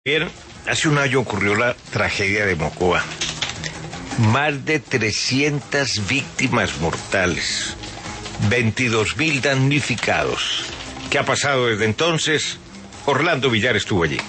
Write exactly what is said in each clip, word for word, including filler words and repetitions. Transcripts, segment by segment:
Bien, hace un año ocurrió la tragedia de Mocoa. Más de trescientas víctimas mortales, veintidós mil damnificados. ¿Qué ha pasado desde entonces? Orlando Villar estuvo allí.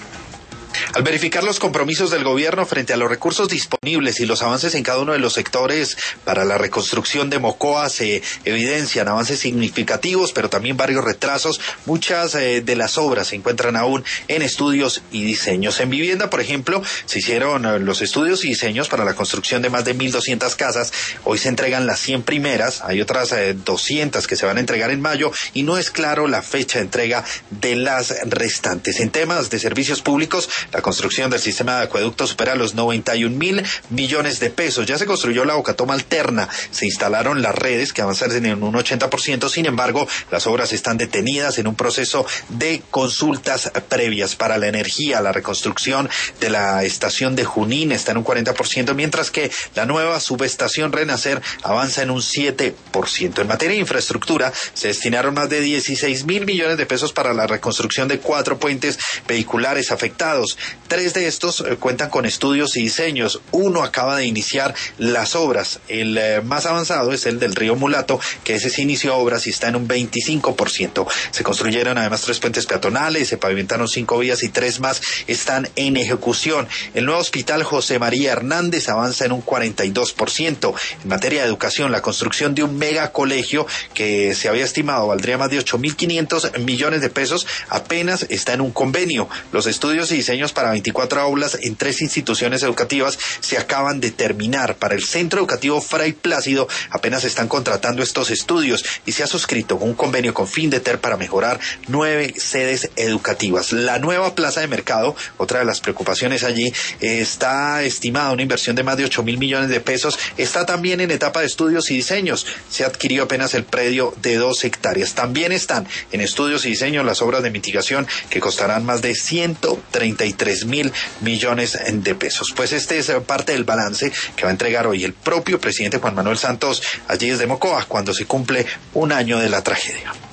Al verificar los compromisos del gobierno frente a los recursos disponibles y los avances en cada uno de los sectores para la reconstrucción de Mocoa, se evidencian avances significativos, pero también varios retrasos. Muchas eh, de las obras se encuentran aún en estudios y diseños. En vivienda, por ejemplo, se hicieron eh, los estudios y diseños para la construcción de más de mil doscientas casas. Hoy se entregan las cien primeras, hay otras eh, doscientas que se van a entregar en mayo y no es claro la fecha de entrega de las restantes. En temas de servicios públicos, la construcción del sistema de acueductos supera los noventa y un mil millones de pesos. Ya se construyó la bocatoma alterna, se instalaron las redes que avanzan en un ochenta por ciento. Sin embargo, las obras están detenidas en un proceso de consultas previas. Para la energía, la reconstrucción de la estación de Junín está en un cuarenta por ciento, mientras que la nueva subestación Renacer avanza en un siete por ciento. En materia de infraestructura, se destinaron más de dieciséis mil millones de pesos para la reconstrucción de cuatro puentes vehiculares afectados. Tres de estos eh, cuentan con estudios y diseños. Uno acaba de iniciar las obras. El eh, más avanzado es el del río Mulato, que ese sí inició obras y está en un veinticinco por ciento. Se construyeron además tres puentes peatonales, se pavimentaron cinco vías y tres más están en ejecución. El nuevo hospital José María Hernández avanza en un cuarenta y dos por ciento. En materia de educación, la construcción de un megacolegio que se había estimado valdría más de ocho mil quinientos millones de pesos apenas está en un convenio. Los estudios y diseños para veinticuatro aulas en tres instituciones educativas se acaban de terminar. Para el Centro Educativo Fray Plácido apenas están contratando estos estudios y se ha suscrito un convenio con Findeter para mejorar nueve sedes educativas. La nueva plaza de mercado, otra de las preocupaciones allí, está estimada una inversión de más de ocho mil millones de pesos. Está también en etapa de estudios y diseños. Se adquirió apenas el predio de dos hectáreas. También están en estudios y diseños las obras de mitigación que costarán más de ciento treinta y tres mil millones de pesos. Pues este es parte del balance que va a entregar hoy el propio presidente Juan Manuel Santos allí desde Mocoa, cuando se cumple un año de la tragedia.